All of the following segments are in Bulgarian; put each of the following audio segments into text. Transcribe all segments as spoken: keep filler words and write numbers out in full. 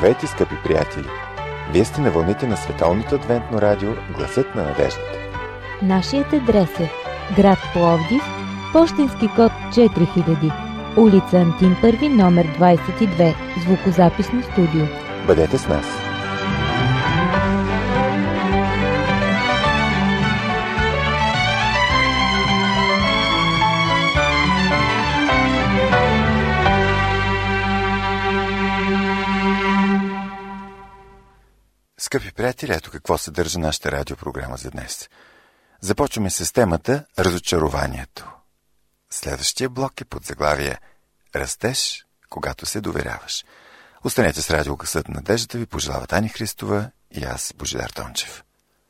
Здравейте, скъпи приятели! Вие сте на вълните на Световното адвентно радио Гласът на надеждата. Нашият адрес е град Пловдив, пощенски код четири хиляди, улица Антим първи, номер двадесет и две, звукозаписно студио. Бъдете с нас! Скъпи приятели, ето какво съдържа нашата радиопрограма за днес. Започваме с темата разочарованието. Следващия блок е под заглавие Растеж, когато се доверяваш. Останете с радио Гласът на надеждата, ви пожелават Ани Христова и аз, Божидар Тончев.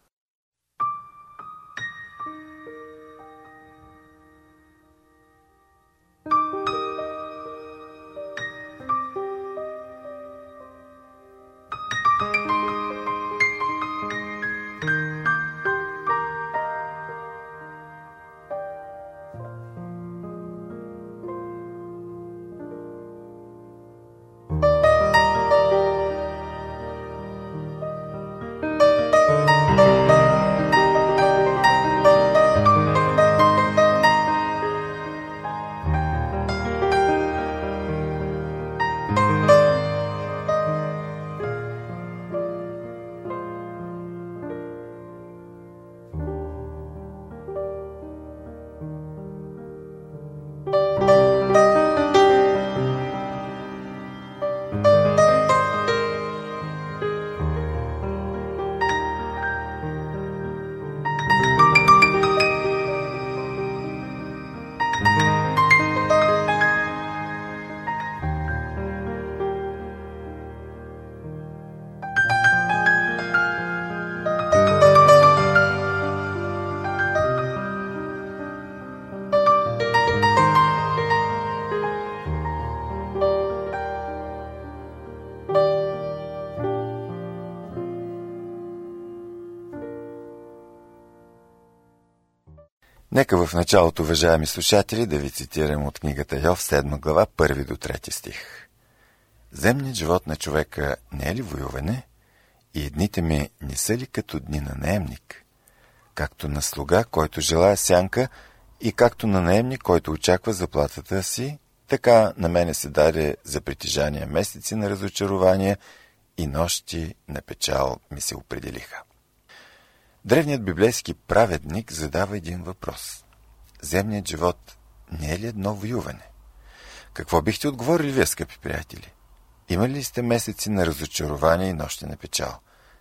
Нека в началото, уважаеми слушатели, да ви цитирам от книгата Йов, седма глава, първи до трети стих. Земният живот на човека не е ли воюване? И дните ми не са ли като дни на наемник? Както на слуга, който желая сянка, и както на наемник, който очаква заплатата си, така на мене се даде за притежание месеци на разочарование и нощи на печал ми се определиха. Древният библейски праведник задава един въпрос. Земният живот не е ли едно воюване? Какво бихте отговорили вие, скъпи приятели? Имали ли сте месеци на разочарование и нощи на печал?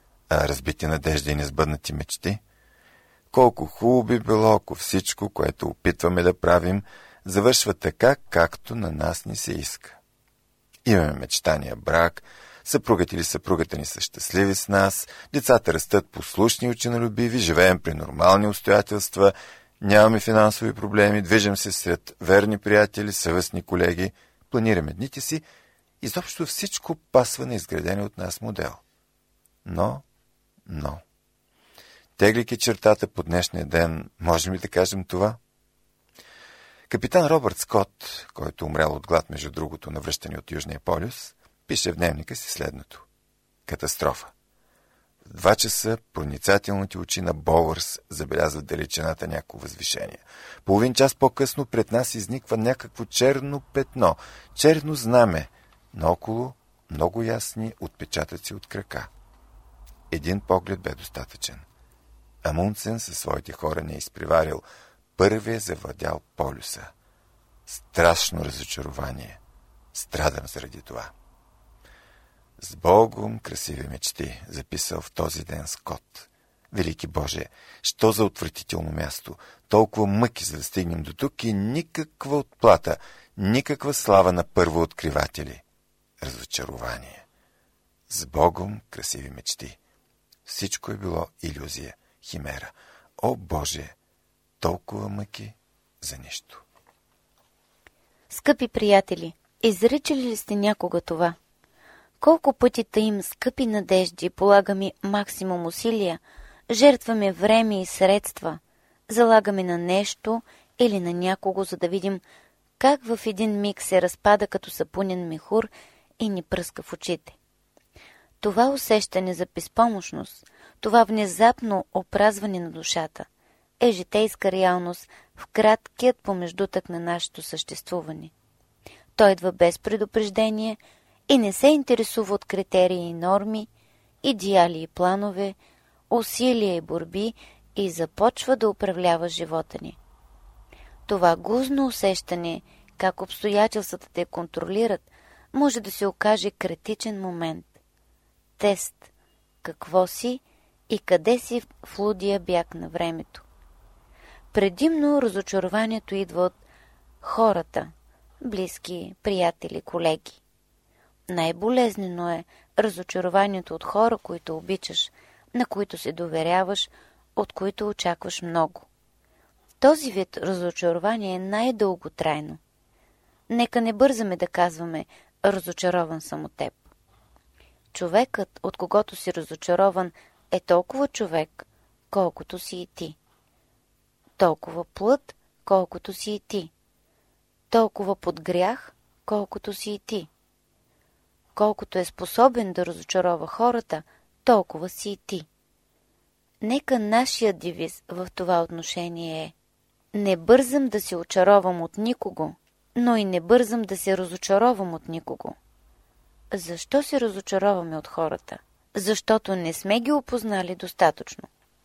А разбити надежди и несбъднати мечти? Колко хубаво би било, ако всичко, което опитваме да правим, завършва така, както на нас ни се иска. Имаме мечтания брак, съпругът или съпругата ни са щастливи с нас, децата растат послушни и ученолюбиви, живеем при нормални обстоятелства, нямаме финансови проблеми, движим се сред верни приятели, съвестни колеги, планираме дните си, изобщо всичко пасва на изграден от нас модел. Но, но, теглики чертата по днешния ден, можем ли да кажем това? Капитан Робърт Скот, който умрял от глад, между другото, навръщане от Южния полюс, пише в дневника си следното. Катастрофа. В два часа проницателните очи на Боуърс забелязват далечината някакво възвишение. Половин час по-късно пред нас изниква някакво черно петно, черно знаме, наоколо много ясни отпечатъци от крака. Един поглед бе достатъчен. Амундсен със своите хора не е изпреварил. Първият завладял полюса. Страшно разочарование. Страдам заради това. С Богом красиви мечти, записал в този ден Скот. Велики Боже, що за отвратително място, толкова мъки, за да стигнем до тук и никаква отплата, никаква слава на първооткриватели. Разочарование. С Богом красиви мечти. Всичко е било илюзия, химера. О, Боже, толкова мъки за нищо. Скъпи приятели, изричали ли сте някога това? Колко пъти им скъпи надежди полагаме максимум усилия, жертваме време и средства, залагаме на нещо или на някого, за да видим как в един миг се разпада като сапунен мехур и ни пръска в очите. Това усещане за безпомощност, това внезапно опразване на душата, е житейска реалност в краткият помеждутък на нашето съществуване. Той идва без предупреждение и не се интересува от критерии и норми, идеали и планове, усилия и борби и започва да управлява живота ни. Това гузно усещане, как обстоятелствата те контролират, може да се окаже критичен момент. Тест – какво си и къде си в лудия бяг на времето. Предимно разочарованието идва от хората, близки, приятели, колеги. Най-болезнено е разочарованието от хора, които обичаш, на които се доверяваш, от които очакваш много. Този вид разочарование е най-дълготрайно. Нека не бързаме да казваме «разочарован съм от теб». Човекът, от когото си разочарован, е толкова човек, колкото си и ти. Толкова плът, колкото си и ти. Толкова под грях, колкото си и ти. Колкото е способен да разочарова хората, толкова си и ти. Нека нашия девиз в това отношение е: не бързам да се очаровам от никого, но и не бързам да се разочаровам от никого. Защо се разочароваме от хората? Защото не сме ги опознали достатъчно.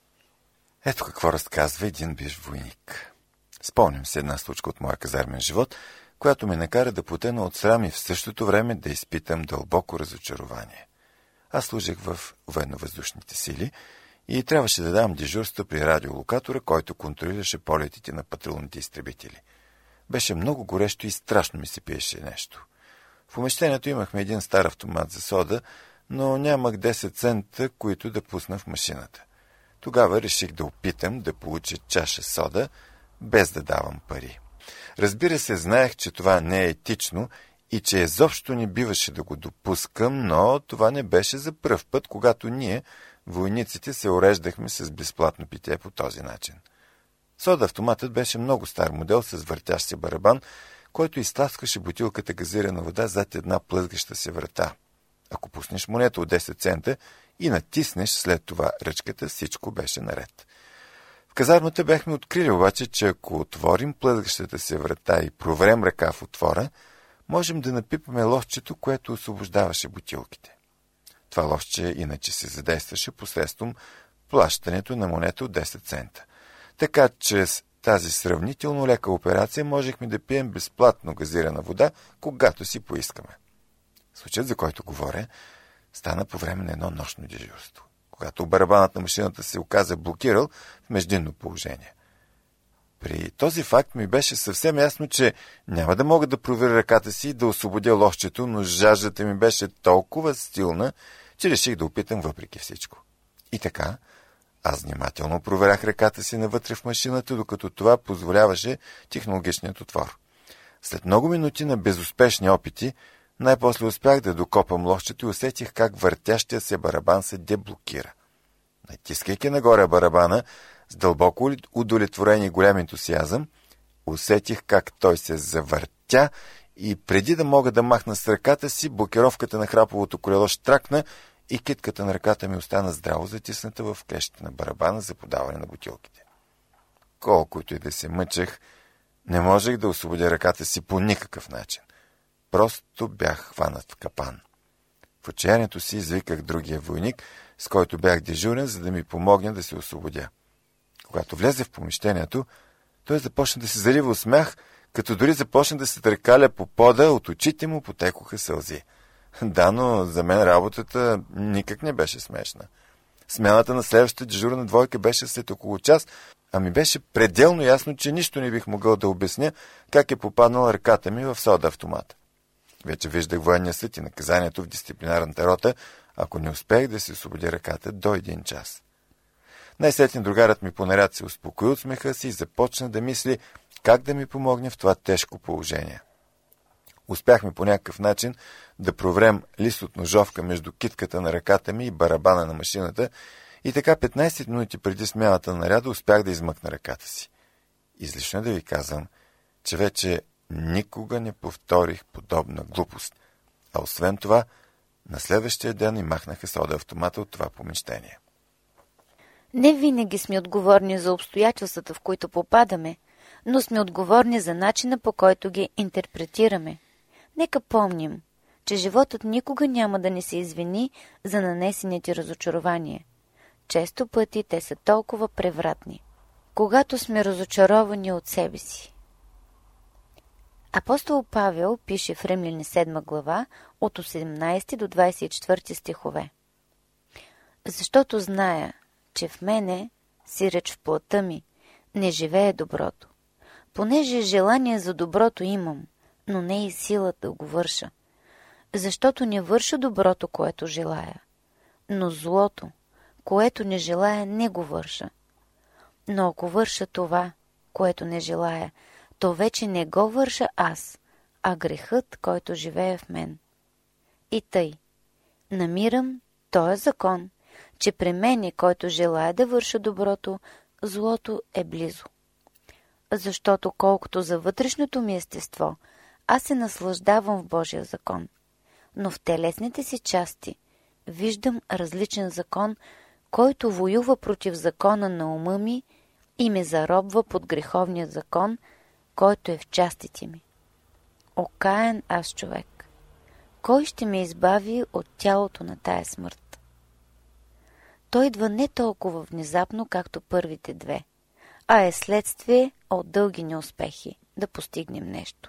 Ето какво разказва един бивш войник. Спомням се една случка от моя казармен живот, която ме накара да потъна от срам и в същото време да изпитам дълбоко разочарование. Аз служих в военно-въздушните сили и трябваше да давам дежурство при радиолокатора, който контролираше полетите на патрулните изтребители. Беше много горещо и страшно ми се пиеше нещо. В помещението имахме един стар автомат за сода, но нямах десет цента, които да пусна в машината. Тогава реших да опитам да получа чаша сода, без да давам пари. Разбира се, знаех, че това не е етично и че изобщо не биваше да го допускам, но това не беше за пръв път, когато ние, войниците, се уреждахме с безплатно питие по този начин. Сода-автоматът беше много стар модел с въртящ се барабан, който изтласкваше бутилката газирана вода зад една плъзгаща се врата. Ако пуснеш монета от десет цента и натиснеш след това ръчката, всичко беше наред. В казармата бяхме открили обаче, че ако отворим плъзгащата се врата и проверем ръка в отвора, можем да напипаме лошчето, което освобождаваше бутилките. Това лошче иначе се задействаше посредством плащането на монета от десет цента. Така че с тази сравнително лека операция можехме да пием безплатно газирана вода, когато си поискаме. Случаят, за който говоря, стана по време на едно нощно дежурство, когато барабанът на машината се оказа блокирал в междинно положение. При този факт ми беше съвсем ясно, че няма да мога да проверя ръката си и да освободя лошчето, но жаждата ми беше толкова силна, че реших да опитам въпреки всичко. И така, аз внимателно проверях ръката си навътре в машината, докато това позволяваше технологичният отвор. След много минути на безуспешни опити, най-после успях да докопам лошчето и усетих как въртящия се барабан се деблокира. Натискайки нагоре барабана, с дълбоко удовлетворен и голям ентусиазъм, усетих как той се завъртя и преди да мога да махна с ръката си, блокировката на храповото колело штракна и китката на ръката ми остана здраво затисната в клещите на барабана за подаване на бутилките. Колкото и да се мъчех, не можех да освободя ръката си по никакъв начин. Просто бях хванат в капан. В отчаянието си извиках другия войник, с който бях дежурен, за да ми помогне да се освободя. Когато влезе в помещението, той започна да се залива от смях, като дори започна да се търкаля по пода, от очите му потекоха сълзи. Да, но за мен работата никак не беше смешна. Смяната на следващата дежурна двойка беше след около час, а ми беше пределно ясно, че нищо не бих могъл да обясня как е попаднала ръката ми в сода-автомата. Вече виждах военния съд и наказанието в дисциплинарната рота, ако не успех да се освободя ръката до един час. Най-сетне другарът ми по наряд се успокои от смеха си и започна да мисли как да ми помогне в това тежко положение. Успяхме по някакъв начин да проверем лист от ножовка между китката на ръката ми и барабана на машината и така петнайсет минути преди смяната на наряда успях да измъкна ръката си. Излишно да ви казвам, че вече никога не повторих подобна глупост, а освен това На следващия ден и махнаха сода автомата от това помещение. Не винаги сме отговорни за обстоятелствата, в които попадаме, но сме отговорни за начина, по който ги интерпретираме. Нека помним, че животът никога няма да ни се извини за нанесените разочарования. Често пъти те са толкова превратни. Когато сме разочаровани от себе си. Апостол Павел пише в Римляни седма глава от осемнайсети до двайсет и четвърти стихове. Защото зная, че в мене, сиреч в плътта ми, не живее доброто. Понеже желание за доброто имам, но не и силата да го върша. Защото не върша доброто, което желая, но злото, което не желая, не го върша. Но ако върша това, което не желая, то вече не го върша аз, а грехът, който живее в мен. И тъй, намирам този закон, че при мене, който желая да върша доброто, злото е близо. Защото колкото за вътрешното ми естество, аз се наслаждавам в Божия закон, но в телесните си части виждам различен закон, който воюва против закона на ума ми и ме заробва под греховния закон, който е в частите ми. Окаян аз човек, кой ще ме избави от тялото на тая смърт? Той идва не толкова внезапно, както първите две, а е следствие от дълги неуспехи да постигнем нещо.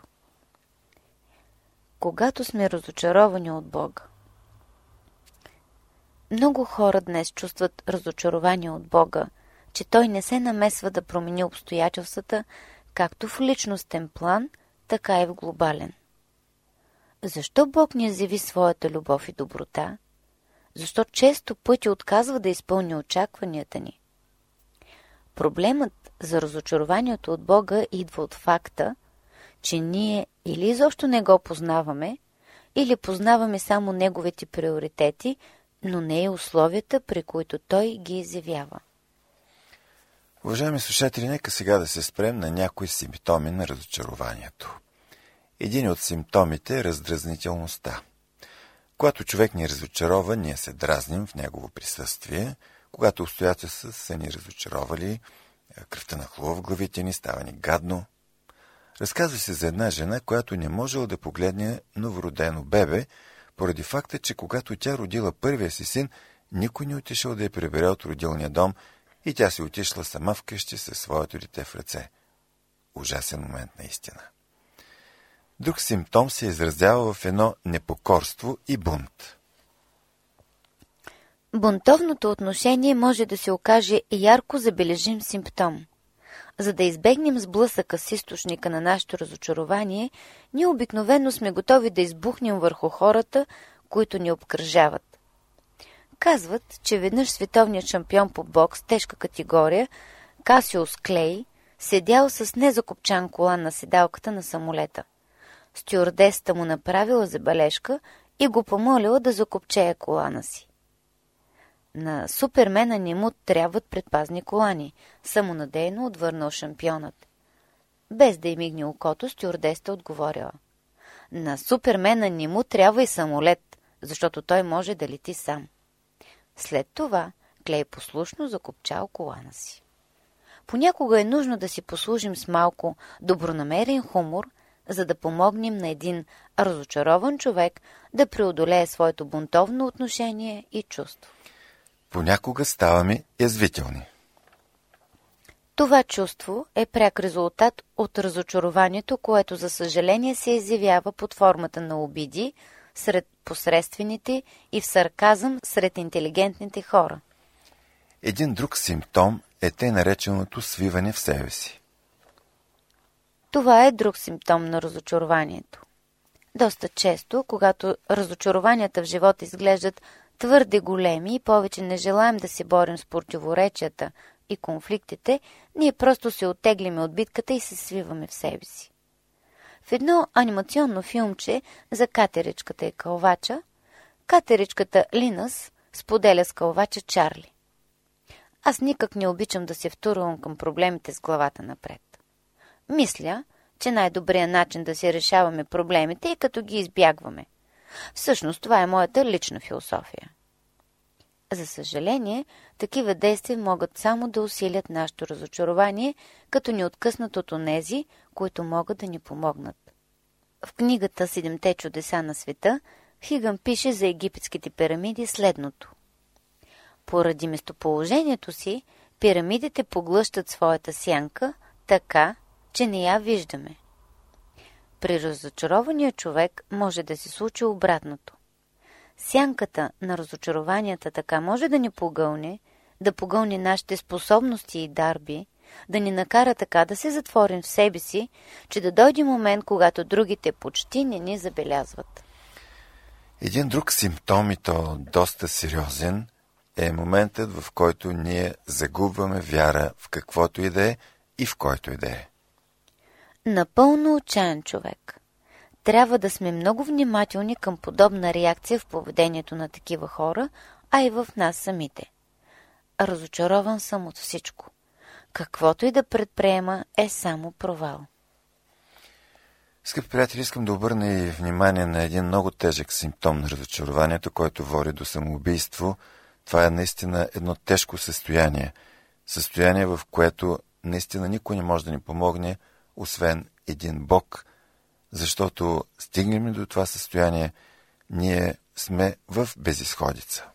Когато сме разочаровани от Бога. Много хора днес чувстват разочарование от Бога, че Той не се намесва да промени обстоятелствата, както в личностен план, така и в глобален. Защо Бог ни изяви своята любов и доброта? Защо често пъти отказва да изпълни очакванията ни? Проблемът за разочарованието от Бога идва от факта, че ние или изобщо не го познаваме, или познаваме само неговите приоритети, но не и условията, при които той ги изявява. Уважаеми слушатели, нека сега да се спрем на някои симптоми на разочарованието. Един от симптомите е раздразнителността. Когато човек ни разочарова, ние се дразним в негово присъствие. Когато обстоятелства са ни разочаровали, кръвта нахлува в главите ни, става ни гадно. Разказва се за една жена, която не можела да погледне новородено бебе, поради факта, че когато тя родила първия си син, никой не отишъл да я прибере от родилния дом и тя си отишла сама вкъщи със своето дете в ръце. Ужасен момент наистина. Друг симптом се изразява в едно непокорство и бунт. Бунтовното отношение може да се окаже ярко забележим симптом. За да избегнем сблъсъка с източника на нашето разочарование, ние обикновено сме готови да избухнем върху хората, които ни обкръжават. Казват, че веднъж световният шампион по бокс, тежка категория, Касиус Клей, седял с незакопчан колан на седалката на самолета. Стюардесата му направила забележка и го помолила да закопчее колана си. На супермена не му трябват предпазни колани, самонадейно отвърнал шампионът. Без да й мигне окото, стюардесата отговорила: на супермена не му трябва и самолет, защото той може да лети сам. След това Клей послушно закопчал колана си. Понякога е нужно да си послужим с малко добронамерен хумор, за да помогнем на един разочарован човек да преодолее своето бунтовно отношение и чувство. Понякога ставаме язвителни. Това чувство е пряк резултат от разочарованието, което за съжаление се изявява под формата на обиди сред посредствените и в сарказъм сред интелигентните хора. Един друг симптом е тъй нареченото свиване в себе си. Това е друг симптом на разочарованието. Доста често, когато разочарованията в живота изглеждат твърде големи и повече не желаем да се борим с противоречията и конфликтите, ние просто се оттегляме от битката и се свиваме в себе си. В едно анимационно филмче за катеричката и кълвача, катеричката Линас споделя с кълвача Чарли: аз никак не обичам да се втурвам към проблемите с главата напред. Мисля, че най-добрият начин да си решаваме проблемите е като ги избягваме. Всъщност това е моята лична философия. За съжаление, такива действия могат само да усилят нашето разочарование, като ни откъснат от онези, които могат да ни помогнат. В книгата «Седемте чудеса на света» Хигън пише за египетските пирамиди следното. Поради местоположението си, пирамидите поглъщат своята сянка така, че не я виждаме. При разочарования човек може да се случи обратното. Сянката на разочарованията така може да ни погълне, да погълне нашите способности и дарби, да ни накара така да се затворим в себе си, че да дойде момент, когато другите почти не ни забелязват. Един друг симптом, и то доста сериозен, е моментът, в който ние загубваме вяра в каквото и да е и в който и да е. Напълно отчаян човек. Трябва да сме много внимателни към подобна реакция в поведението на такива хора, а и в нас самите. Разочарован съм от всичко. Каквото и да предприема е само провал. Скъпи приятели, искам да обърна и внимание на един много тежък симптом на разочарованието, който води до самоубийство. Това е наистина едно тежко състояние. Състояние, в което наистина никой не може да ни помогне, освен един Бог, защото стигнем ли до това състояние, ние сме в безизходица.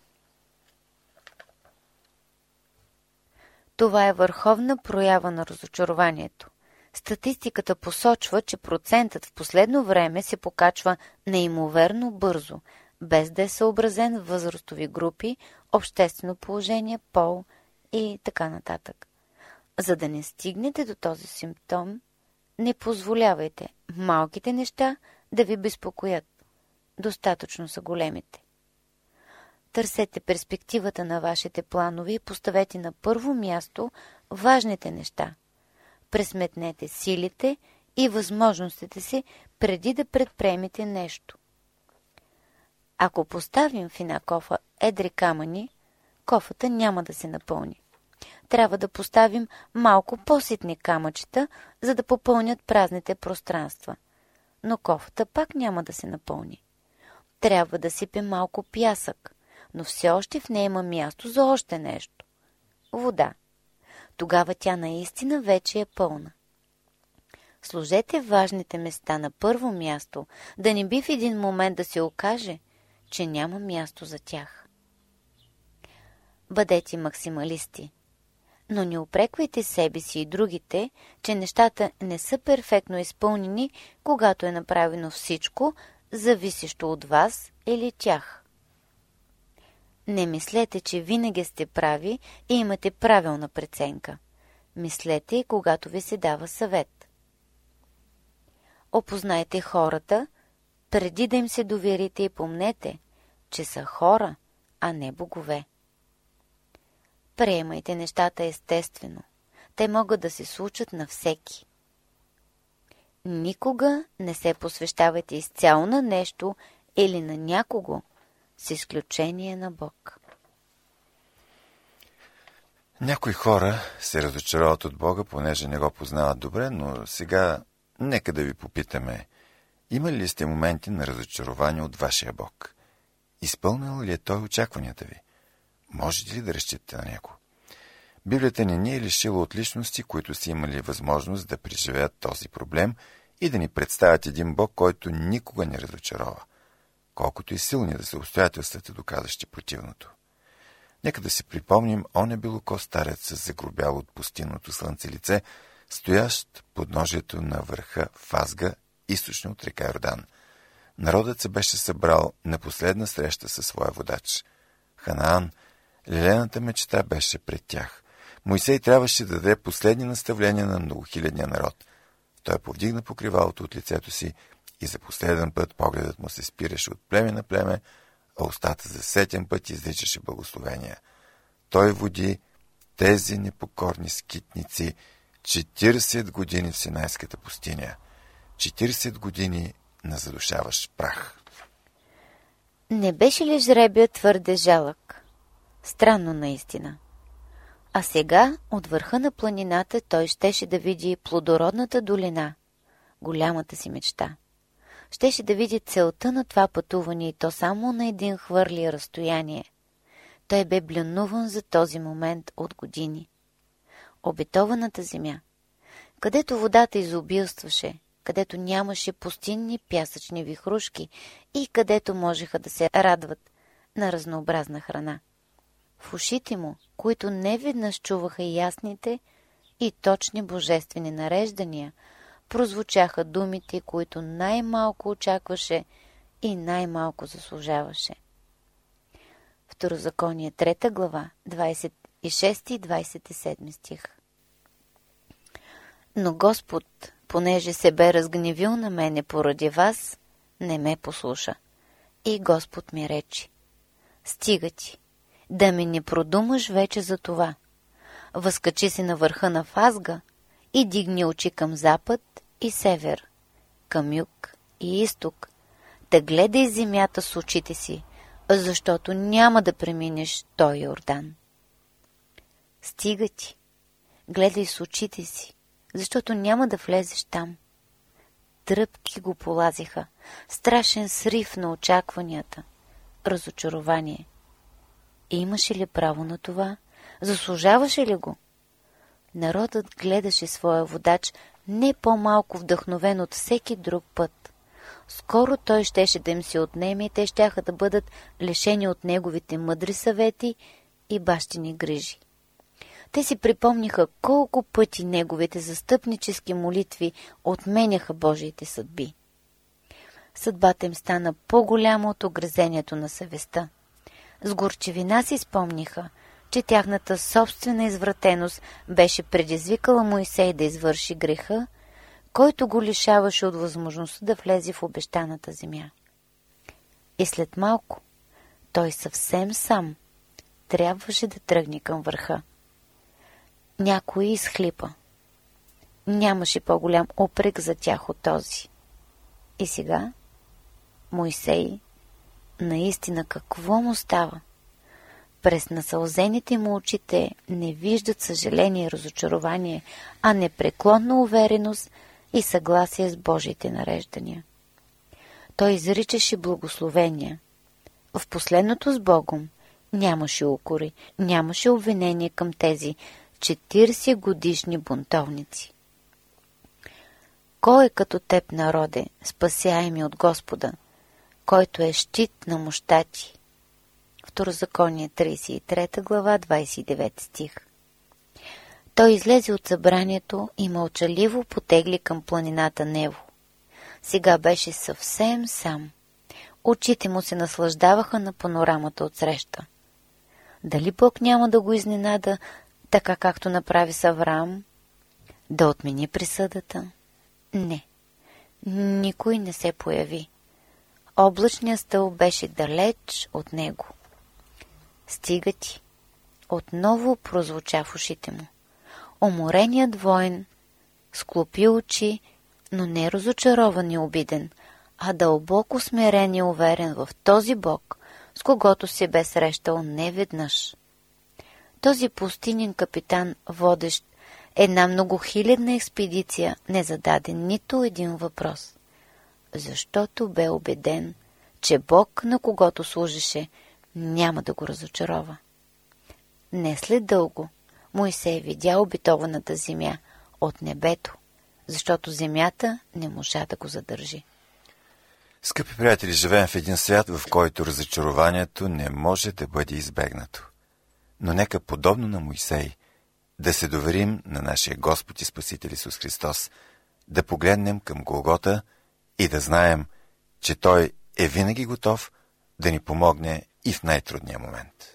Това е върховна проява на разочарованието. Статистиката посочва, че процентът в последно време се покачва неимоверно бързо, без да е съобразен в възрастови групи, обществено положение, пол и така нататък. За да не стигнете до този симптом, не позволявайте малките неща да ви безпокоят. Достатъчно са големите. Търсете перспективата на вашите планове и поставете на първо място важните неща. Пресметнете силите и възможностите си преди да предприемете нещо. Ако поставим в една кофа едри камъни, кофата няма да се напълни. Трябва да поставим малко по-ситни камъчета, за да попълнят празните пространства. Но кофата пак няма да се напълни. Трябва да сипем малко пясък, но все още в нея има място за още нещо. Вода. Тогава тя наистина вече е пълна. Сложете важните места на първо място, да не би в един момент да се окаже, че няма място за тях. Бъдете максималисти, но не упреквайте себе си и другите, че нещата не са перфектно изпълнени, когато е направено всичко, зависещо от вас или тях. Не мислете, че винаги сте прави и имате правилна преценка. Мислете и когато ви се дава съвет. Опознайте хората, преди да им се доверите и помнете, че са хора, а не богове. Приемайте нещата естествено. Те могат да се случат на всеки. Никога не се посвещавайте изцяло на нещо или на някого, с изключение на Бог. Някои хора се разочароват от Бога, понеже не го познават добре, но сега нека да ви попитаме, има ли сте моменти на разочарование от вашия Бог? Изпълнил ли е Той очакванията ви? Можете ли да разчитате на Него? Библията не ни е лишила от личности, които са имали възможност да преживеят този проблем и да ни представят един Бог, който никога не разочарова, колкото и силни да са обстоятелствата, доказващи противното. Нека да си припомним оня белоко старец с загробяло от пустинното слънце лице, стоящ под ножието на върха Фазга, източно от река Йордан. Народът се беше събрал на последна среща със своя водач. Ханаан, лелената мечта беше пред тях. Мойсей трябваше да даде последни наставления на многохилядния народ. Той повдигна покривалото от лицето си и за последен път погледът му се спираше от племе на племе, а устата за сетен път изричаше благословения. Той води тези непокорни скитници четиридесет години в Синайската пустиня. четиридесет години на задушаващ прах. Не беше ли жребият твърде жалък? Странно наистина. А сега, от върха на планината, той щеше да види плодородната долина, голямата си мечта. щеше да види целта на това пътуване и то само на един хвърли разстояние. Той бе бленуван за този момент от години. Обетованата земя, където водата изобилстваше, където нямаше пустинни пясъчни вихрушки и където можеха да се радват на разнообразна храна. В ушите му, които неведнъж чуваха ясните и точни божествени нареждания, прозвучаха думите, които най-малко очакваше и най-малко заслужаваше. Второзаконие, трета глава, двадесет и шести и двадесет и седми стих. Но Господ, понеже се бе разгневил на мене поради вас, не ме послуша. И Господ ми рече: стига ти, да ми не продумаш вече за това. Възкачи се на върха на Фазга и дигни очи към запад и север, към юг и изток, да гледай земята с очите си, защото няма да преминеш той Йордан. Стига ти, гледай с очите си, защото няма да влезеш там. Тръпки го полазиха, страшен срив на очакванията, разочарование. И имаше ли право на това? Заслужаваше ли го? Народът гледаше своя водач не по-малко вдъхновен от всеки друг път. Скоро той щеше да им се отнеме и те щяха да бъдат лишени от неговите мъдри съвети и бащини грижи. Те си припомниха колко пъти неговите застъпнически молитви отменяха Божиите съдби. Съдбата им стана по-голяма от огрезението на съвестта. С горчевина си спомниха, че тяхната собствена извратеност беше предизвикала Моисей да извърши греха, който го лишаваше от възможността да влезе в обещаната земя. И след малко той съвсем сам трябваше да тръгне към върха. Някой изхлипа. Нямаше по-голям упрек за тях от този. И сега Моисей наистина какво му става? През насълзените му очите не виждат съжаление и разочарование, а непреклонна увереност и съгласие с Божиите нареждания. Той изричаше благословения. В последното с Богом нямаше укори, нямаше обвинение към тези четиридесет годишни бунтовници. Кой е като теб, народе, спасяеми от Господа, който е щит на мощта ти? Второзаконие, тридесет и трета глава, двадесет и девети стих. Той излезе от събранието и мълчаливо потегли към планината Нево. Сега беше съвсем сам. Очите му се наслаждаваха на панорамата отсреща. Дали Бог няма да го изненада, така както направи с Авраам? Да отмени присъдата? Не. Никой не се появи. Облачният стълб беше далеч от него. Стига ти. Отново прозвуча в ушите му. Умореният воин склопи очи, но не разочарован и обиден, а дълбоко смирен и уверен в този Бог, с когото се бе срещал неведнъж. Този пустинен капитан, водещ една многохилядна експедиция, не зададе нито един въпрос, защото бе убеден, че Бог, на когото служеше, няма да го разочарова. Не след дълго Моисей видя обетованата земя от небето, защото земята не можа да го задържи. Скъпи приятели, живеем в един свят, в който разочарованието не може да бъде избегнато. Но нека, подобно на Моисей, да се доверим на нашия Господ и Спасител Исус Христос, да погледнем към Голгота и да знаем, че Той е винаги готов да ни помогне и в най-трудния момент.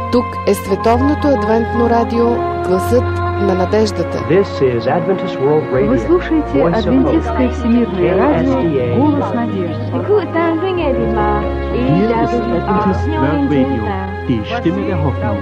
Тук е Световното адвентно радио Гласът на надеждата. Вы слушаете Адвентистское всемирное радио Голос надежды. Die Stimme der Hoffnung.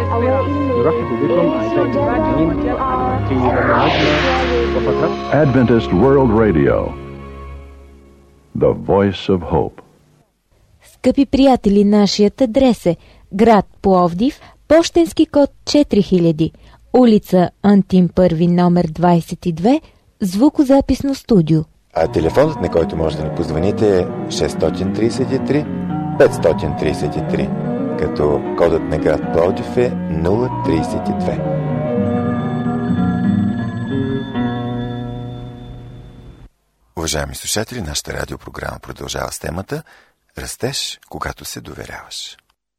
Adventist World Radio, the voice of hope. Скъпи приятели, нашият адрес е град Пловдив, пощенски код четири хиляди, улица Антим първи, номер двадесет и две, звукозаписно студио. А телефонът, на който може да ни позвоните, е шест три три пет три три, като кодът на град Пловдив е нула тридесет и две. Уважаеми слушатели, нашата радиопрограма продължава с темата Растеж, когато се доверяваш.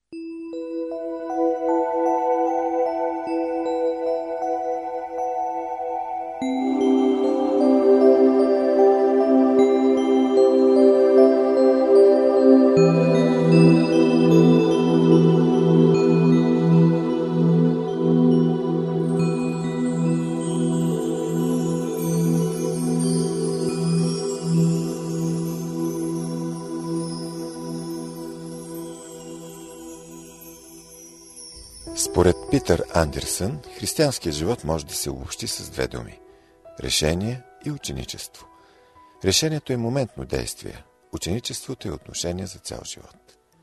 Според Питър Андерсън, християнският живот може да се обобщи с две думи – решение и ученичество. Решението е моментно действие, ученичеството е отношение за цял живот.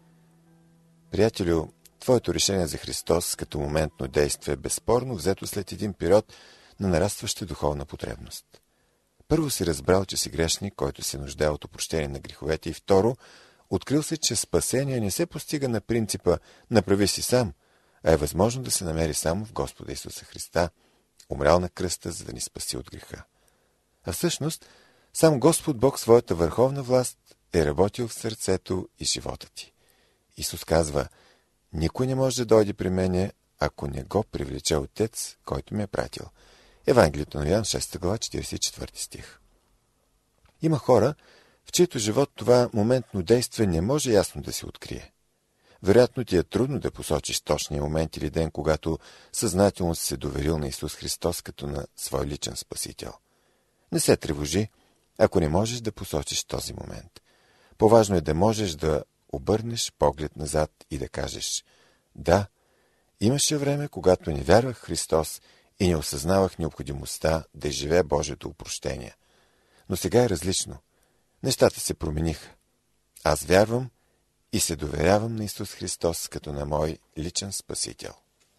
Приятелю, твоето решение за Христос като моментно действие е безспорно взето след един период на нарастваща духовна потребност. Първо си разбрал, че си грешник, който се нуждае от опрощение на греховете, и второ, открил се, че спасение не се постига на принципа «направи си сам», а е възможно да се намери само в Господа Исуса Христа, умрял на кръста, за да ни спаси от греха. А всъщност, сам Господ Бог своята върховна власт е работил в сърцето и живота ти. Исус казва: никой не може да дойде при мене, ако не го привлече Отец, който ме е пратил. Евангелието на Йоан, шеста глава, четиридесет и четвърти стих. Има хора, в чието живот това моментно действие не може ясно да се открие. Вероятно ти е трудно да посочиш точния момент или ден, когато съзнателно си се доверил на Исус Христос като на свой личен спасител. Не се тревожи, ако не можеш да посочиш този момент. По-важно е да можеш да обърнеш поглед назад и да кажеш: да, имаше време, когато не вярвах в Христос и не осъзнавах необходимостта да изживея Божието опрощение. Но сега е различно. Нещата се промениха. Аз вярвам и се доверявам на Исус Христос като на мой личен спасител.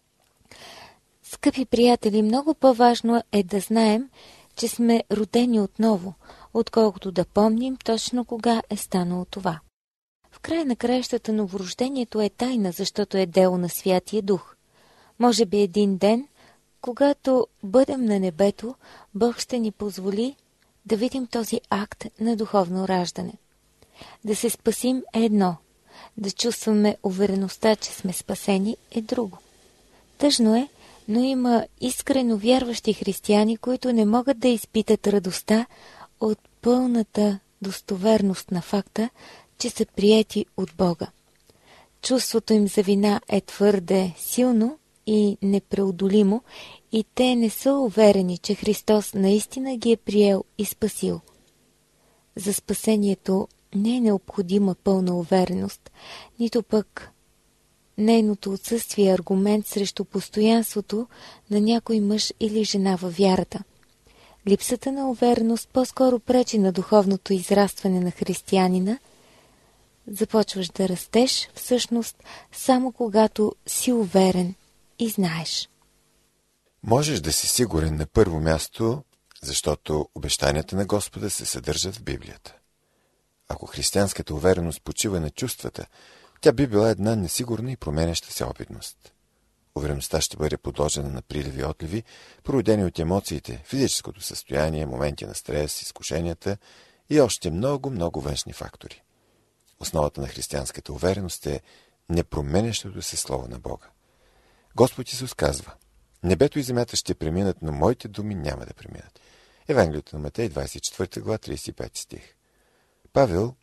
Скъпи приятели, много по-важно е да знаем, че сме родени отново, отколкото да помним точно кога е станало това. В края на краищата новорождението е тайна, защото е дело на Святия Дух. Може би един ден, когато бъдем на небето, Бог ще ни позволи да видим този акт на духовно раждане. Да се спасим е едно, да чувстваме увереността, че сме спасени, е друго. Тъжно е, но има искрено вярващи християни, които не могат да изпитат радостта от пълната достоверност на факта, че са приети от Бога. Чувството им за вина е твърде силно и непреодолимо и те не са уверени, че Христос наистина ги е приел и спасил. За спасението не е необходима пълна увереност, нито пък нейното отсъствие е аргумент срещу постоянството на някой мъж или жена във вярата. Липсата на увереност по-скоро пречи на духовното израстване на християнина. Започваш да растеш всъщност само когато си уверен и знаеш. Можеш да си сигурен на първо място, защото обещанията на Господа се съдържат в Библията. Ако християнската увереност почива на чувствата, тя би била една несигурна и променяща се опитност. Увереността ще бъде подложена на приливи и отливи, породени от емоциите, физическото състояние, моменти на стрес, изкушенията и още много-много външни фактори. Основата на християнската увереност е непроменящото се Слово на Бога. Господ Исус казва: небето и земята ще преминат, но моите думи няма да преминат. Евангелието на Матей, двадесет и четвърта глава, тридесет и пети стих. Павел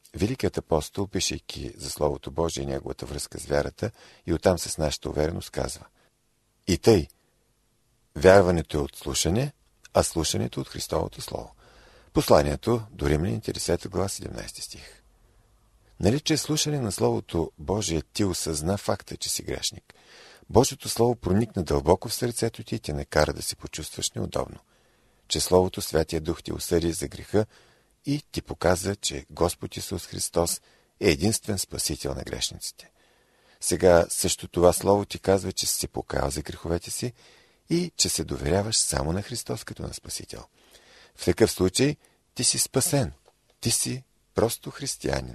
Великият апостол, пишейки за Словото Божие и неговата връзка с вярата и оттам с нашата увереност, казва: и тъй, вярването е от слушане, а слушането от Христовото Слово. Посланието до Римляните, десета глава, седемнадесети стих. Нали, че слушане на Словото Божие ти осъзна факта, че си грешник. Божието Слово проникна дълбоко в сърцето ти и те накара да се почувстваш неудобно. Че Словото Святия Дух ти осъди за греха и ти показа, че Господ Исус Христос е единствен спасител на грешниците. Сега също това Слово ти казва, че си се покаял за греховете си и че се доверяваш само на Христос като на Спасител. В такъв случай ти си спасен. Ти си просто християнин.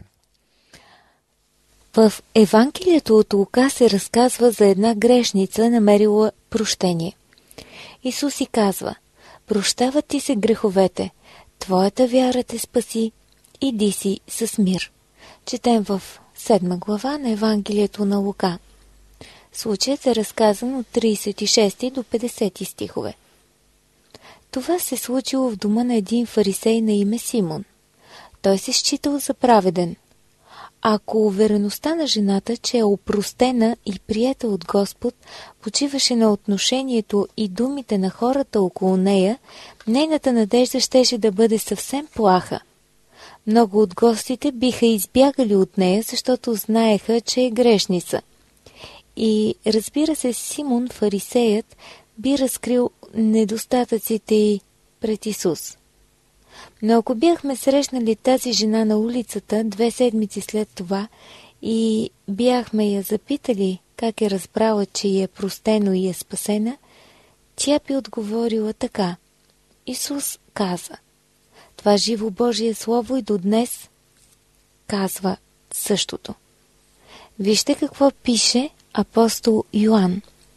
В Евангелието от Лука се разказва за една грешница, намерила прощение. Исус и казва: прощават ти се греховете, твоята вяра те спаси, иди си с мир. Четем в седма глава на Евангелието на Лука. Случаят е разказан от тридесет и шести до петдесети стихове. Това се случило в дома на един фарисей на име Симон. Той се считал за праведен. Ако увереността на жената, че е опростена и приета от Господ, почиваше на отношението и думите на хората около нея, нейната надежда щеше да бъде съвсем плаха. Много от гостите биха избягали от нея, защото знаеха, че е грешница. И разбира се, Симон фарисеят би разкрил недостатъците й пред Исус. Но ако бяхме срещнали тази жена на улицата две седмици след това и бяхме я запитали как е разбрала, че й е простено и е спасена, тя би отговорила така: Исус каза. Това живо Божие Слово и до днес казва същото. Вижте какво пише апостол Йоан.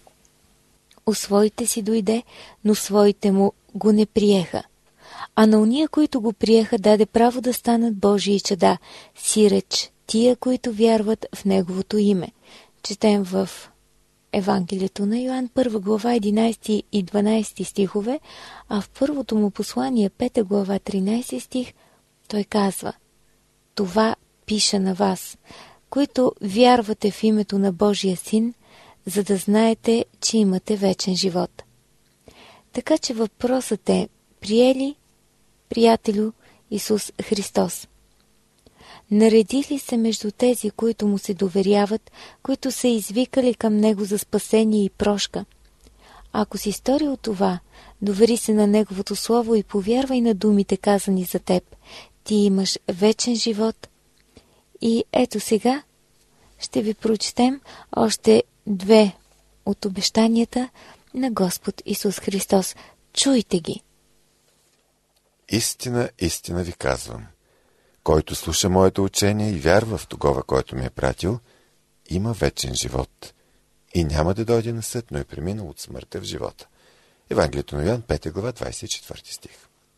У своите си дойде, но своите му го не приеха. А на уния, които го приеха, даде право да станат Божии чада, сиреч тия, които вярват в Неговото име. Четем в Евангелието на Йоан, първа глава, единадесети и дванадесети стихове, а в първото му послание, пета глава, тринадесети стих, той казва: това пиша на вас, които вярвате в името на Божия Син, за да знаете, че имате вечен живот. Така че въпросът е: приели, приятелю, Исус Христос? Нареди ли се между тези, които му се доверяват, които са извикали към него за спасение и прошка? Ако си сторил това, довери се на Неговото Слово и повярвай на думите, казани за теб. Ти имаш вечен живот. И ето сега ще ви прочетем още две от обещанията на Господ Исус Христос. Чуйте ги. Истина, истина ви казвам: който слуша моето учение и вярва в Тогова, който ме е пратил, има вечен живот и няма да дойде на съд, но е преминал от смъртта в живота. Евангелието на Йоан, пета глава, двадесет и четвърти стих.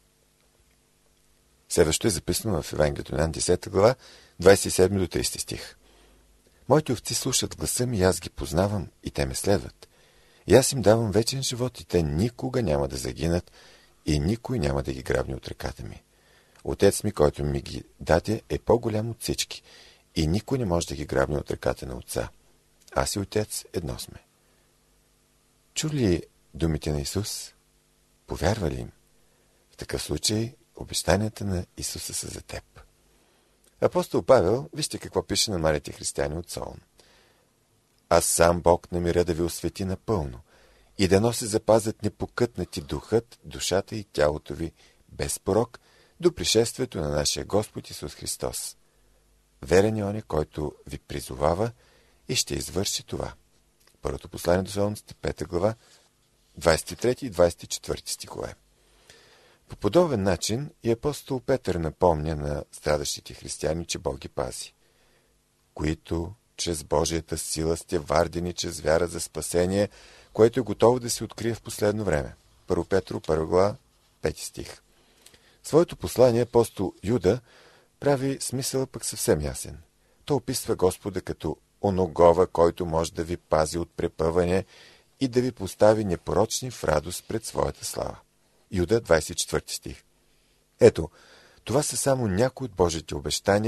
Следващо е записано в Евангелието на Йоан, десета глава, двадесет и седми до тридесети стих. Моите овци слушат гласа ми и аз ги познавам и те ме следват. И аз им давам вечен живот и те никога няма да загинат и никой няма да ги грабне от ръката ми. Отец ми, който ми ги даде, е по-голям от всички и никой не може да ги грабне от ръката на Отца. Аз и Отец едно сме. Чу ли думите на Исус? Повярва ли им? В такъв случай обещанията на Исуса са за теб. Апостол Павел, вижте какво пише на малите християни от Солун. Аз сам Бог намиря да ви освети напълно и да носи запазят непокътнати духът, душата и тялото ви без порок до пришествието на нашия Господ Исус Христос. Верен е он, който ви призовава и ще извърши това. Първото послание до Солуncите, пета глава, двадесет и трети и двадесет и четвърти стихове. По подобен начин и апостол Петър напомня на страдащите християни, че Бог ги пази, които чрез Божията сила сте вардени чрез вяра за спасение, което е готово да се открие в последно време. Първо Петро, първа глава, пети стих. Своето послание апостол Юда прави смисъл пък съвсем ясен. Той описва Господа като оногова, който може да ви пази от препъване и да ви постави непорочни в радост пред своята слава. Юда, двадесет и четвърти стих. Ето, това са само някои от Божите обещания,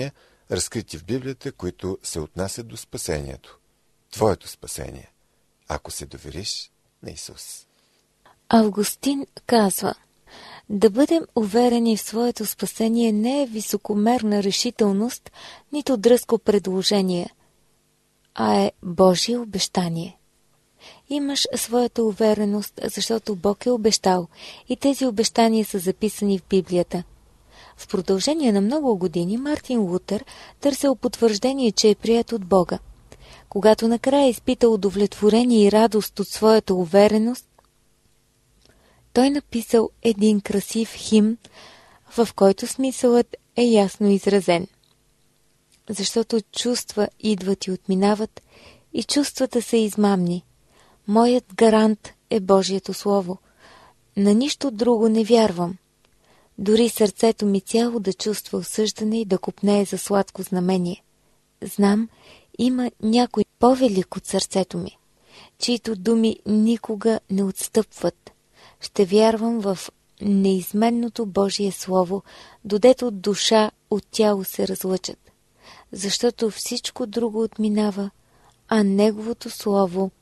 разкрити в Библията, които се отнасят до спасението. Твоето спасение, ако се довериш на Исус. Августин казва: да бъдем уверени в своето спасение не е високомерна решителност, нито дръзко предложение, а е Божие обещание. Имаш своята увереност, защото Бог е обещал и тези обещания са записани в Библията. В продължение на много години Мартин Лутер търсил потвърждение, че е прият от Бога. Когато накрая изпита удовлетворение и радост от своята увереност, той написал един красив химн, в който смисълът е ясно изразен. Защото чувства идват и отминават, и чувствата са измамни. Моят гарант е Божието Слово. На нищо друго не вярвам. Дори сърцето ми цяло да чувства осъждане и да копнее за сладко знамение. Знам, има някой по-велик от сърцето ми, чието думи никога не отстъпват. Ще вярвам в неизменното Божие Слово, додето душа от тяло се разлъчат, защото всичко друго отминава, а Неговото Слово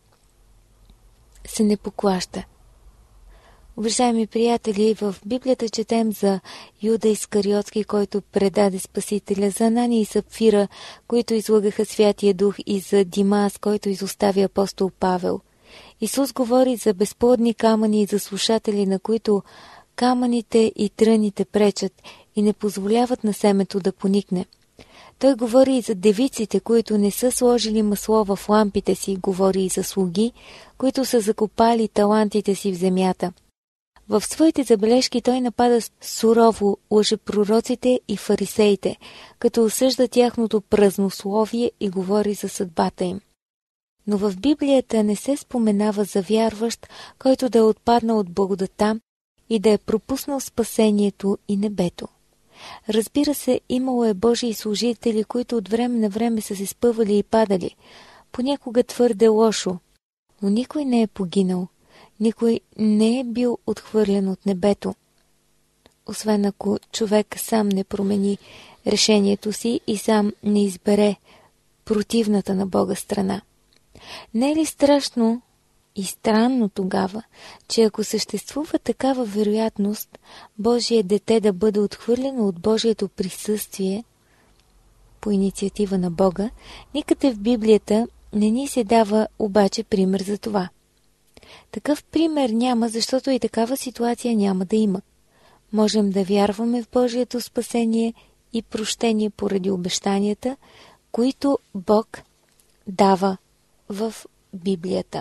се не поклаща. Уважаеми приятели, в Библията четем за Юда Искариотски, който предаде Спасителя, за Анания и Сапфира, които излъгаха Святия Дух, и за Димас, който изостави апостол Павел. Исус говори за безплодни камъни и за слушатели, на които камъните и тръните пречат и не позволяват на семето да поникне. Той говори и за девиците, които не са сложили масло в лампите си, говори и за слуги, които са закопали талантите си в земята. В своите забележки той напада сурово лъжепророците и фарисеите, като осъжда тяхното празнословие и говори за съдбата им. Но в Библията не се споменава за вярващ, който да е отпаднал от благодата и да е пропуснал спасението и небето. Разбира се, имало е Божии служители, които от време на време са се спъвали и падали, понякога твърде лошо, но никой не е погинал, никой не е бил отхвърлен от небето, освен ако човек сам не промени решението си и сам не избере противната на Бога страна. Не е ли страшно и странно тогава, че ако съществува такава вероятност Божие дете да бъде отхвърлено от Божието присъствие по инициатива на Бога, никъде в Библията не ни се дава обаче пример за това. Такъв пример няма, защото и такава ситуация няма да има. Можем да вярваме в Божието спасение и прощение поради обещанията, които Бог дава в Библията.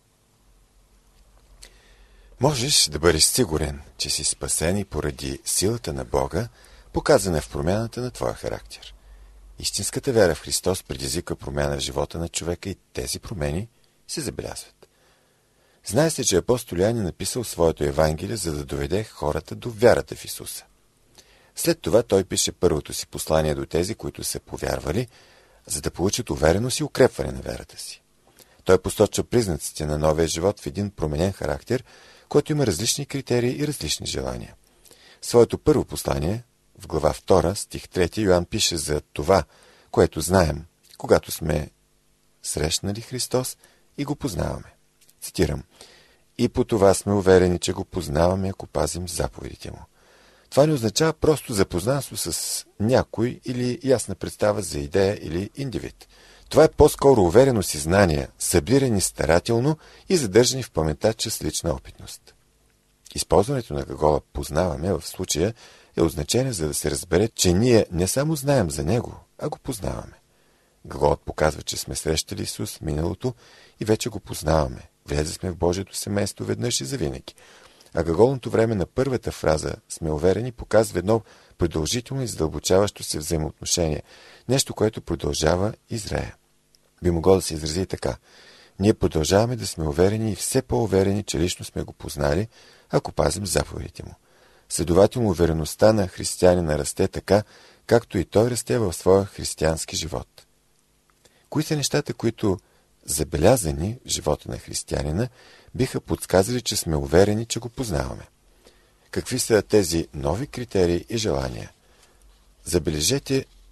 Можеш да бъдеш сигурен, че си спасен и поради силата на Бога, показана в промяната на твоя характер. Истинската вяра в Христос предизвиква промяна в живота на човека и тези промени се забелязват. Знае се, че апостол Йоан е написал своето Евангелие, за да доведе хората до вярата в Исуса. След това той пише първото си послание до тези, които са повярвали, за да получат увереност и укрепване на вярата си. Той посочва признаците на новия живот в един променен характер, който има различни критерии и различни желания. Своето първо послание, в глава втора, стих трети, Йоан пише за това, което знаем, когато сме срещнали Христос и го познаваме. Цитирам: „И по това сме уверени, че го познаваме, ако пазим заповедите му.“ Това не означава просто запознанство с някой или ясна представа за идея или индивид. Това е по-скоро увереност и знания, събирани старателно и задържани в паметта чрез лична опитност. Използването на глагола «познаваме» в случая е означение, за да се разбере, че ние не само знаем за Него, а го познаваме. Глаголът показва, че сме срещали Исус в миналото и вече го познаваме. Влезе сме в Божието семейство веднъж и завинаги. А глаголното време на първата фраза «сме уверени» показва едно продължително и задълбочаващо се взаимоотношение, нещо, което продължава и зрее. Би могло да се изрази и така: ние продължаваме да сме уверени и все по-уверени, че лично сме го познали, ако пазим заповедите му. Следователно, увереността на християнина расте така, както и той расте в своя християнски живот. Кои са нещата, които, забелязани в живота на християнина, биха подсказали, че сме уверени, че го познаваме? Какви са тези нови критерии и желания? Забележете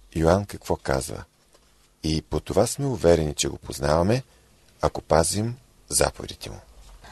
Йоан какво казва? И по това сме уверени, че го познаваме, ако пазим заповедите му.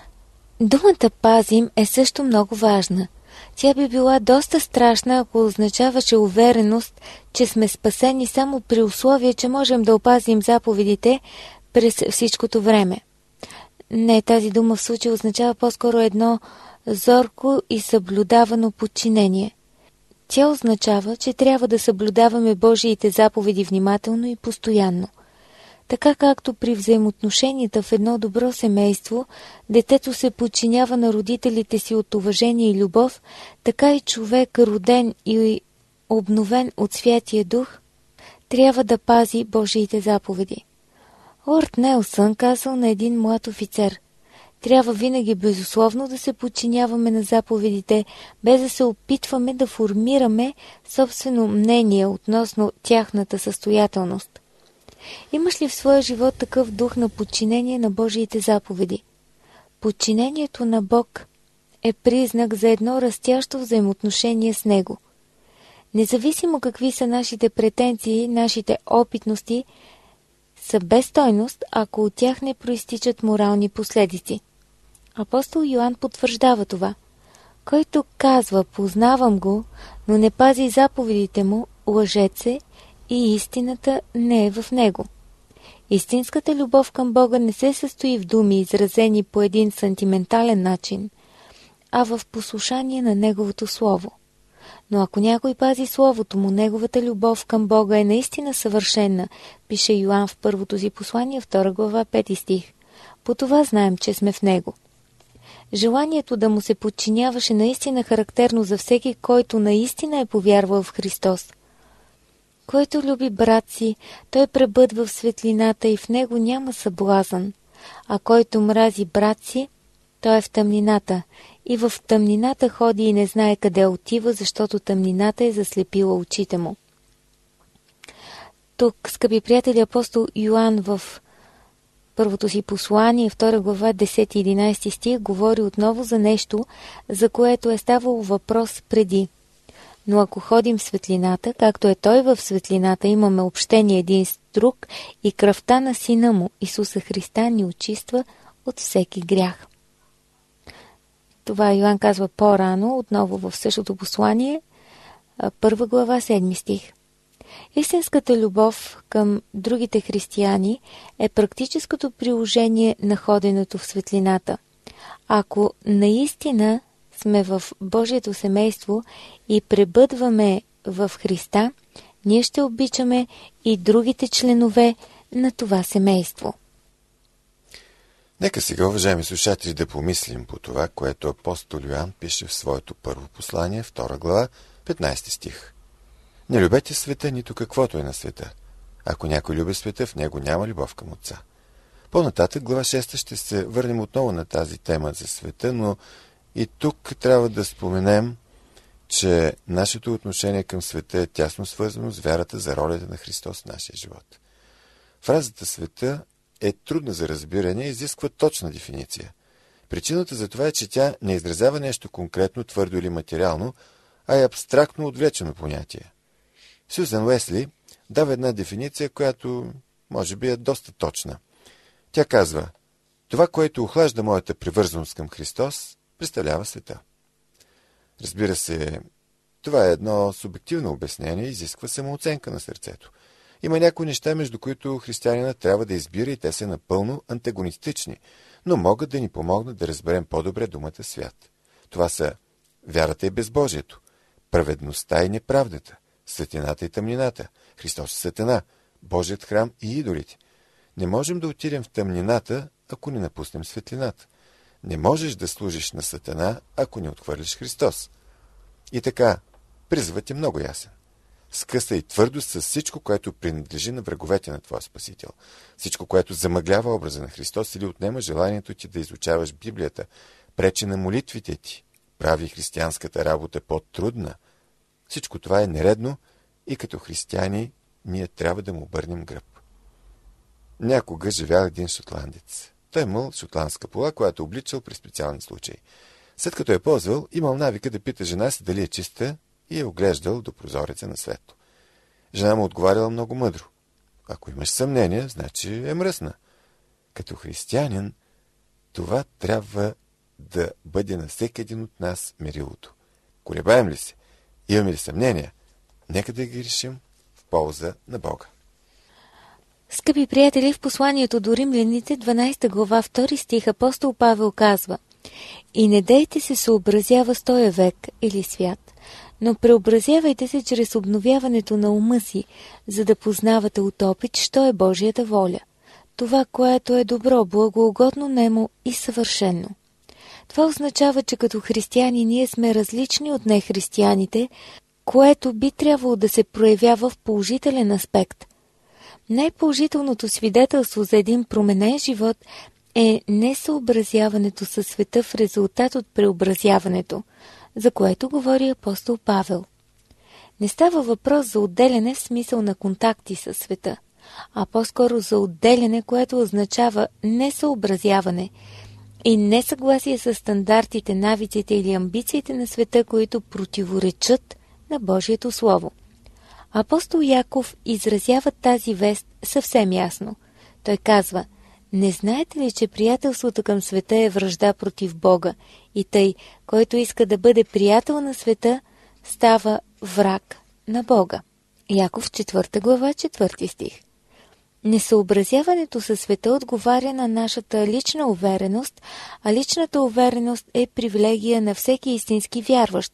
Думата пазим е също много важна. Тя би била доста страшна, ако означаваше увереност, че сме спасени само при условие, че можем да опазим заповедите през всичкото време. Не, тази дума в случай означава по-скоро едно зорко и съблюдавано подчинение. Тя означава, че трябва да съблюдаваме Божиите заповеди внимателно и постоянно. Така както при взаимоотношенията в едно добро семейство, детето се подчинява на родителите си от уважение и любов, така и човек, роден и обновен от Святия Дух, трябва да пази Божиите заповеди. Лорд Нелсън казал на един млад офицер: трябва винаги безусловно да се подчиняваме на заповедите, без да се опитваме да формираме собствено мнение относно тяхната състоятелност. Имаш ли в своя живот такъв дух на подчинение на Божиите заповеди? Подчинението на Бог е признак за едно растящо взаимоотношение с Него. Независимо какви са нашите претенции, нашите опитности са без стойност, ако от тях не проистичат морални последици. Апостол Йоан потвърждава това. Който казва: познавам го, но не пази заповедите му, лъжец е и истината не е в него. Истинската любов към Бога не се състои в думи, изразени по един сантиментален начин, а в послушание на Неговото Слово. Но ако някой пази Словото му, неговата любов към Бога е наистина съвършена, пише Йоан в първото си послание, втора глава, пети стих. По това знаем, че сме в него. Желанието да му се подчиняваше наистина характерно за всеки, който наистина е повярвал в Христос. Който люби брат си, той пребъдва в светлината и в него няма съблазън, а който мрази брат си, той е в тъмнината и в тъмнината ходи и не знае къде отива, защото тъмнината е заслепила очите му. Тук, скъпи приятели, апостол Йоан в първото си послание, втора глава, десети и единайсети стих, говори отново за нещо, за което е ставало въпрос преди. Но ако ходим в светлината, както е Той в светлината, имаме общение един с друг и кръвта на Сина му, Исуса Христа, ни очиства от всеки грях. Това Йоан казва по-рано, отново в същото послание, първа глава, седми стих. Истинската любов към другите християни е практическото приложение на ходенето в светлината. Ако наистина сме в Божието семейство и пребъдваме в Христа, ние ще обичаме и другите членове на това семейство. Нека сега, уважаеми слушатели, да помислим по това, което апостол Йоан пише в своето първо послание, втора глава, петнайсети стих. Не любете света, нито каквото е на света. Ако някой люби света, в него няма любов към Отца. По-нататък, глава шеста, ще се върнем отново на тази тема за света, но и тук трябва да споменем, че нашето отношение към света е тясно свързано с вярата за ролята на Христос в нашия живот. Фразата света е трудна за разбиране и изисква точна дефиниция. Причината за това е, че тя не изразява нещо конкретно, твърдо или материално, а е абстрактно отвлечено понятие. Сюзан Уесли дава една дефиниция, която може би е доста точна. Тя казва: това, което охлажда моята привързаност към Христос, представлява света. Разбира се, това е едно субективно обяснение и изисква самооценка на сърцето. Има някои неща, между които християнина трябва да избира и те са напълно антагонистични, но могат да ни помогнат да разберем по-добре думата свят. Това са вярата и безбожието, праведността и неправдата, светлината и тъмнината, Христос е сатана, Божият храм и идолите. Не можем да отидем в тъмнината, ако не напуснем светлината. Не можеш да служиш на сатана, ако не отхвърлиш Христос. И така, призъвът е много ясен. Скъсай твърдост с всичко, което принадлежи на враговете на твоя Спасител. Всичко, което замъглява образа на Христос или отнема желанието ти да изучаваш Библията, пречи на молитвите ти, прави християнската работа по-трудна. Всичко това е нередно и като християни ние трябва да му обърнем гръб. Някога живял един шотландец. Той имал шотландска пола, която обличал при специални случаи. След като е ползвал, имал навика да пита жена си дали е чиста и е оглеждал до прозореца на светло. Жена му отговаряла много мъдро. Ако имаш съмнение, значи е мръсна. Като християнин, това трябва да бъде на всеки един от нас мерилото. Колебаем ли се? Имаме ли съмнения? Нека да ги решим в полза на Бога. Скъпи приятели, в посланието до римляните, дванадесета глава, втори стих, апостол Павел казва: „И не дейте се съобразява с този век или свят, но преобразявайте се чрез обновяването на ума си, за да познавате от опит, що е Божията воля, това, което е добро, благоугодно нему и съвършено.“ Това означава, че като християни ние сме различни от нехристияните, което би трябвало да се проявява в положителен аспект. Най-положителното свидетелство за един променен живот е несъобразяването със света в резултат от преобразяването, за което говори апостол Павел. Не става въпрос за отделяне в смисъл на контакти със света, а по-скоро за отделяне, което означава несъобразяване и несъгласие с стандартите, навиците или амбициите на света, които противоречат на Божието Слово. Апостол Яков изразява тази вест съвсем ясно. Той казва: „Не знаете ли, че приятелството към света е вражда против Бога, и тъй, който иска да бъде приятел на света, става враг на Бога?“ Яков четвърта глава, четвърти стих. Несъобразяването със света отговаря на нашата лична увереност, а личната увереност е привилегия на всеки истински вярващ.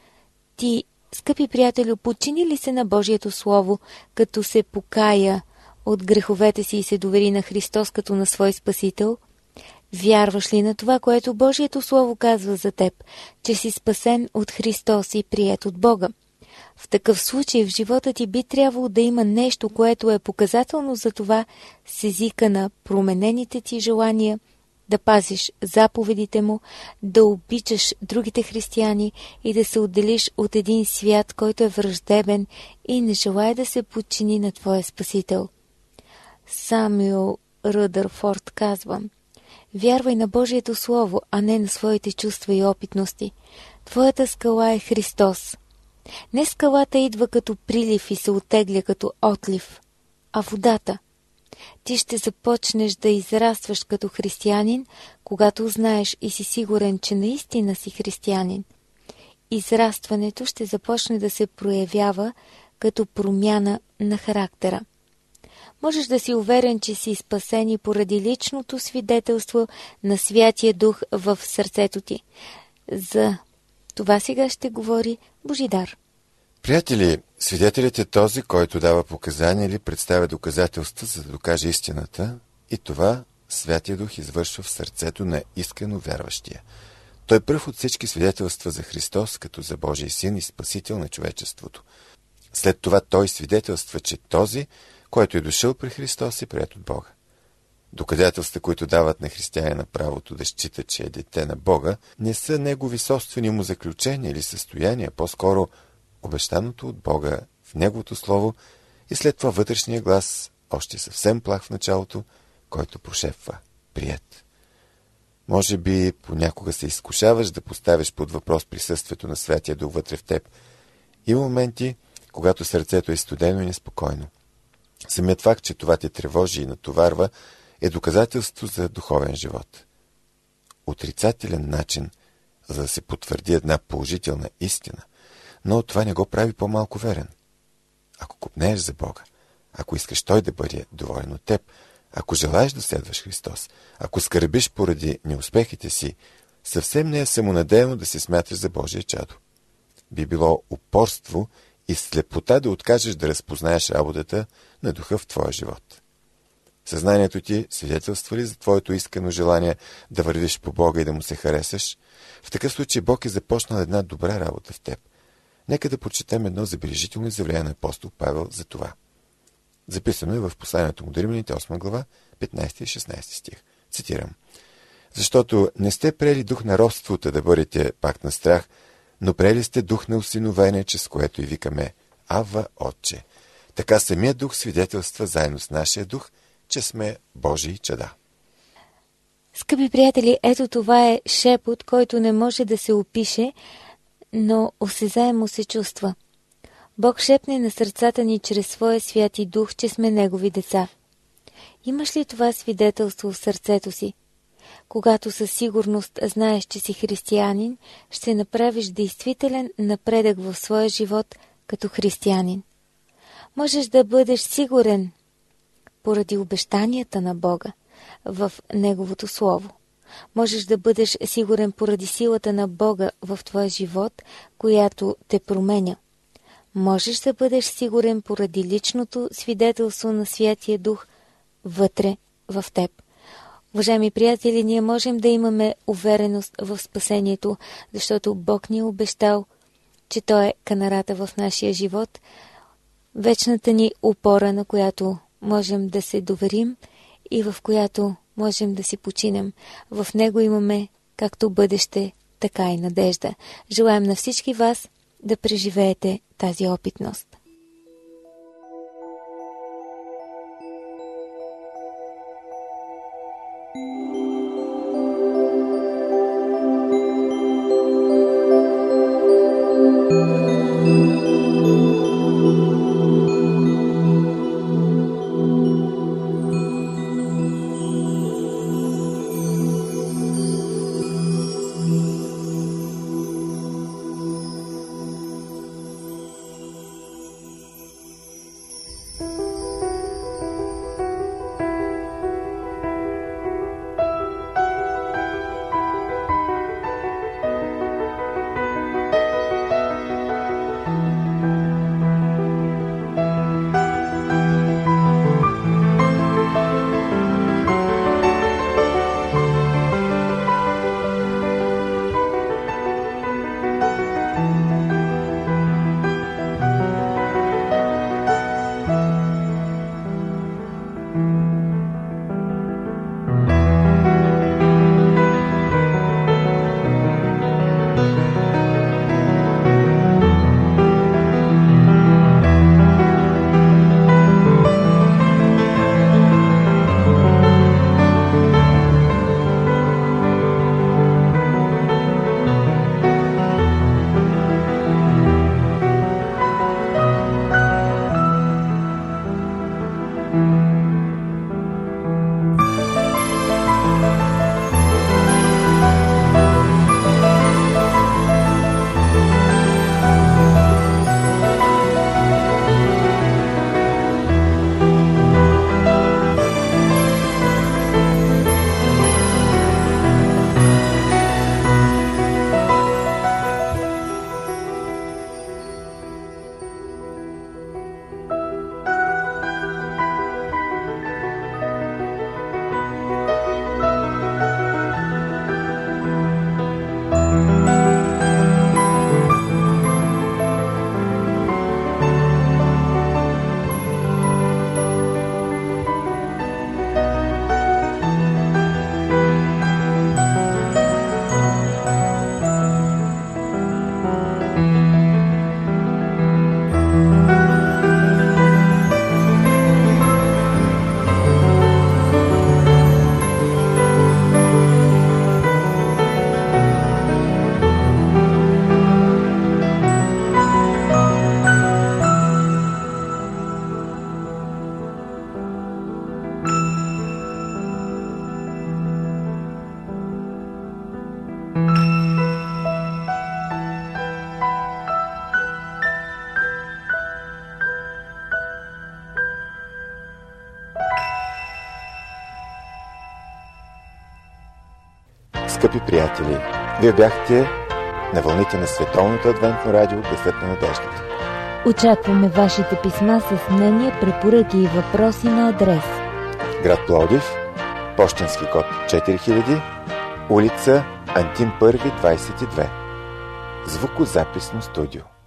Ти, скъпи приятелю, подчини ли се на Божието Слово, като се покая от греховете си и се довери на Христос като на свой Спасител? Вярваш ли на това, което Божието Слово казва за теб, че си спасен от Христос и приет от Бога? В такъв случай в живота ти би трябвало да има нещо, което е показателно за това с езика на променените ти желания, да пазиш заповедите му, да обичаш другите християни и да се отделиш от един свят, който е враждебен и не желая да се подчини на твоя Спасител. Самюел Ръдърфорд казва: „Вярвай на Божието Слово, а не на своите чувства и опитности. Твоята скала е Христос. Не скалата идва като прилив и се оттегля като отлив, а водата. Ти ще започнеш да израстваш като християнин, когато знаеш и си сигурен, че наистина си християнин. Израстването ще започне да се проявява като промяна на характера. Можеш да си уверен, че си спасен и поради личното свидетелство на Святия Дух в сърцето ти. За това сега ще говори Божидар. Приятели, свидетелят е този, който дава показания или представя доказателства, за да докаже истината, и това Святия Дух извършва в сърцето на искрено вярващия. Той пръв от всички свидетелства за Христос, като за Божий син и спасител на човечеството. След това той свидетелства, че този, който е дошъл при Христос, е приет от Бога. Доказателства, които дават на християнина правото да счита, че е дете на Бога, не са негови собствени му заключения или състояния, по-скоро обещаното от Бога в Неговото Слово и след това вътрешния глас, още съвсем плах в началото, който прошепва: прият. Може би понякога се изкушаваш да поставиш под въпрос присъствието на Святия Дух вътре в теб. Има моменти, когато сърцето е студено и неспокойно. Самият факт, че това те тревожи и натоварва, е доказателство за духовен живот. Отрицателен начин, за да се потвърди една положителна истина, но това не го прави по-малко верен. Ако копнееш за Бога, ако искаш Той да бъде доволен от теб, ако желаеш да следваш Христос, ако скърбиш поради неуспехите си, съвсем не е самонадеяно да се смяташ за Божие чадо. Би било упорство и слепота да откажеш да разпознаеш работата на Духа в твоя живот. Съзнанието ти свидетелства ли за твоето искано желание да вървиш по Бога и да му се харесаш? В такъв случай Бог е започнал една добра работа в теб. Нека да прочетем едно забележително изявление на апостол Павел за това. Записано е в посланието му до Римляните, осма глава, петнадесети и шестнадесети стих. Цитирам: „Защото не сте приели дух на робството да бъдете пак на страх, но приели сте дух на усиновение, чрез което и викаме: Ава, Отче. Така самият дух свидетелства заедно с нашия дух, че сме Божии чада.“ Скъпи приятели, ето това е шепот, който не може да се опише, но осезаемо се чувства. Бог шепне на сърцата ни чрез своя святи дух, че сме Негови деца. Имаш ли това свидетелство в сърцето си? Когато със сигурност знаеш, че си християнин, ще направиш действителен напредък в своя живот като християнин. Можеш да бъдеш сигурен поради обещанията на Бога в Неговото Слово. Можеш да бъдеш сигурен поради силата на Бога в твоя живот, която те променя. Можеш да бъдеш сигурен поради личното свидетелство на Святия Дух вътре в теб. Уважаеми приятели, ние можем да имаме увереност в спасението, защото Бог ни е обещал, че Той е канарата в нашия живот, вечната ни опора, на която можем да се доверим и в която можем да си починем. В Него имаме както бъдеще, така и надежда. Желаем на всички вас да преживеете тази опитност. Скъпи приятели, вие бяхте на вълните на Световното адвентно радио Гласът на надеждата. Очакваме вашите писма с мнения, препоръки и въпроси на адрес: град Пловдив, пощенски код четири хиляди, улица Антим първи, двадесет и две. Звукозаписно студио.